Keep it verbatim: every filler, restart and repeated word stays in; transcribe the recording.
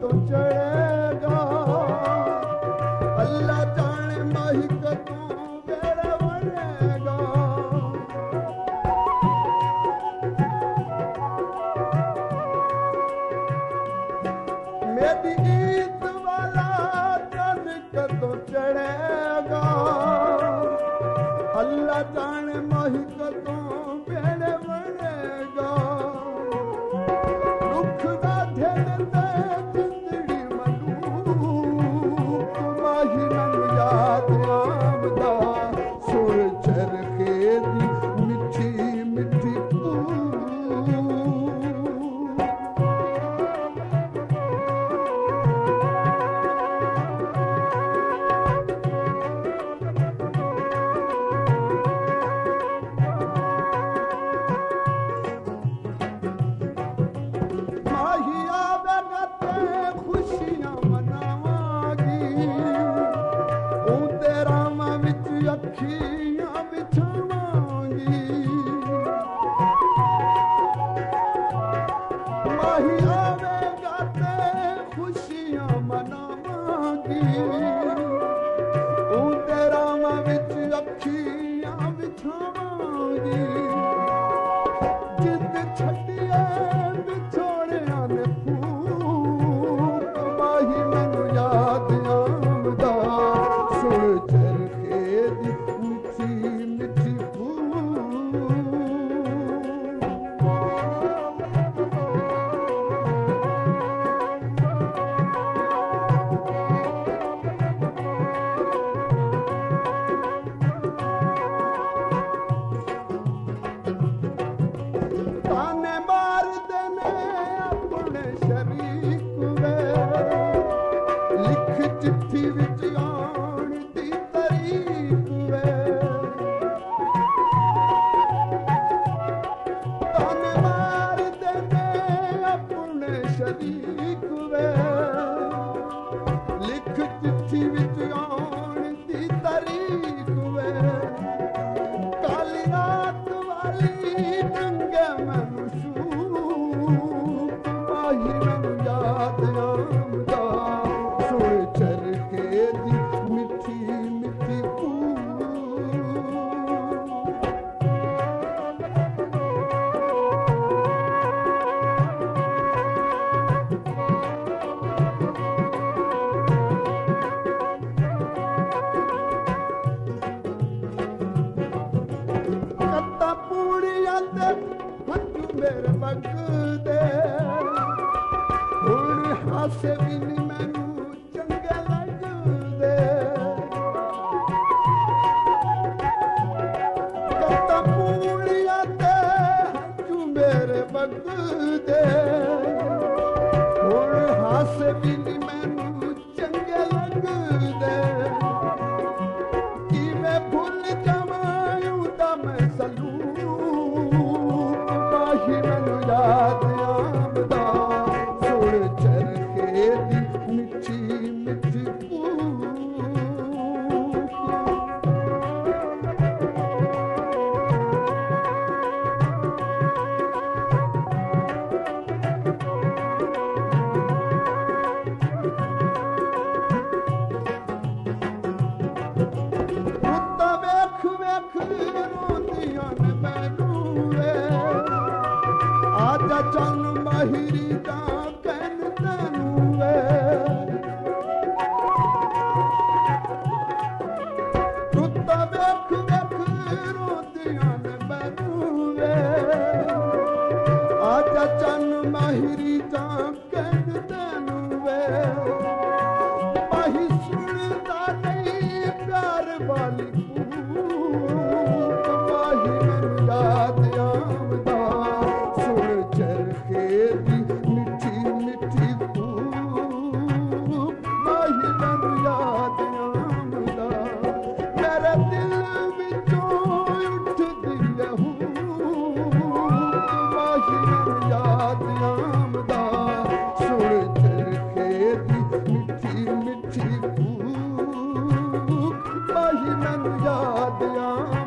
कदों चढ़ेगा अल्लाह जाने माही कदों वेड़ा बनेगा मेरी ईद वाला चंद कदों चढ़ेगा अल्लाह जाने माही कदों वेड़े बनेगा दुख दा ढेर ते जिंदड़ी मलूक माही मैनू याद आमदा सुर चरखे दी मिठी मिठी अखियां बिछावांगी माही आवेगा ते खुशियां मनावांगी उनते रामां विच अखियां बिछावांगी जिद छड्डिए बिछोड़ियां ने फूक माही मैनू याद आमदा सुन चरखे दी मिठी मिठी ताने मार देने अपने शरीक वे लिख चिट्ठी विच आण दी तरीक वे ताने मार देने अपने शरीक वे लिख चिट्ठी विच आण दी तरीक वे काली रात वाली डंगे मैनू शूक माही मैनू याद आमदा सुन चरखे दी मिठी मिठी कत्ता पूड़िया ते हंजू मेरे बगदे हुण हासे भी नी मैनू चंगे लगदे कत्ता पूड़िया ते हंजू मेरे बगदे हुण हासे भी नी मैनू चंगे लगदे कि मैं भुल जावां उदा मैं सलूक माही मैनू याद आमदा सुन चरखे दी मिठी मिठी पुत्ता वेख वेख रोंदियां ने मैनू वे आजा चल माहिरी दा कहन तैनू वे पुत्ता वेख वेख रोंदियां ने मैनू वे आजा चल माहिरी दा कहन तैनू वे माही सुनदा नहीं प्यार वाली कूक माही मैनू याद आमदा सुन चरखे दी मिठी मिठी कूक माही मैनू याद आमदा मेरे दिल विचों उठदी है हूक माही मैनू याद आमदा सुन चरखे दी मिठी मिठी कूक माही मैनू याद आमदा